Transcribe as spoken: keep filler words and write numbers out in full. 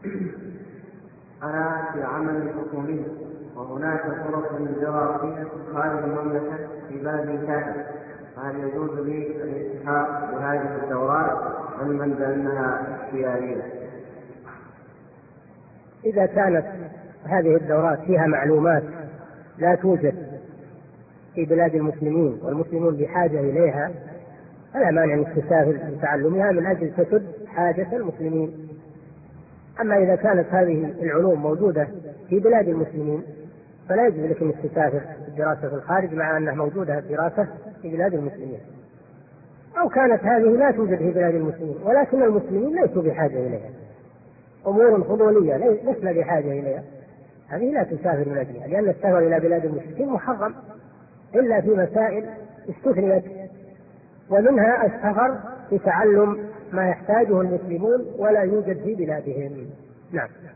أنا في عمل حكومي، وهناك فرص دراسية خارج المملكة في بلد ثاني، فهل يجوز لي الالتحاق بهذه الدورات أم أنها اختيارية؟ إذا كانت هذه الدورات فيها معلومات لا توجد في بلاد المسلمين والمسلمون بحاجة إليها فلا مانع أن تسافر لتعلمها من أجل تسد حاجة المسلمين. أما إذا كانت هذه العلوم موجودة في بلاد المسلمين فلا يجوز لك أن تسافر الدراسة في الخارج مع أنها موجودة الدراسة في بلاد المسلمين، أو كانت هذه لا توجد في بلاد المسلمين ولكن المسلمين ليسوا بحاجة إليها، أمور فضولية لسنا بحاجة إليها، هذه لا تسافر من أجلها، لأن السفر إلى بلاد المشركين محرم إلا في مسائل استثنيت، ومنها السفر لتعلم ما يحتاجه المسلمون ولا يوجد في بلادهم. نعم.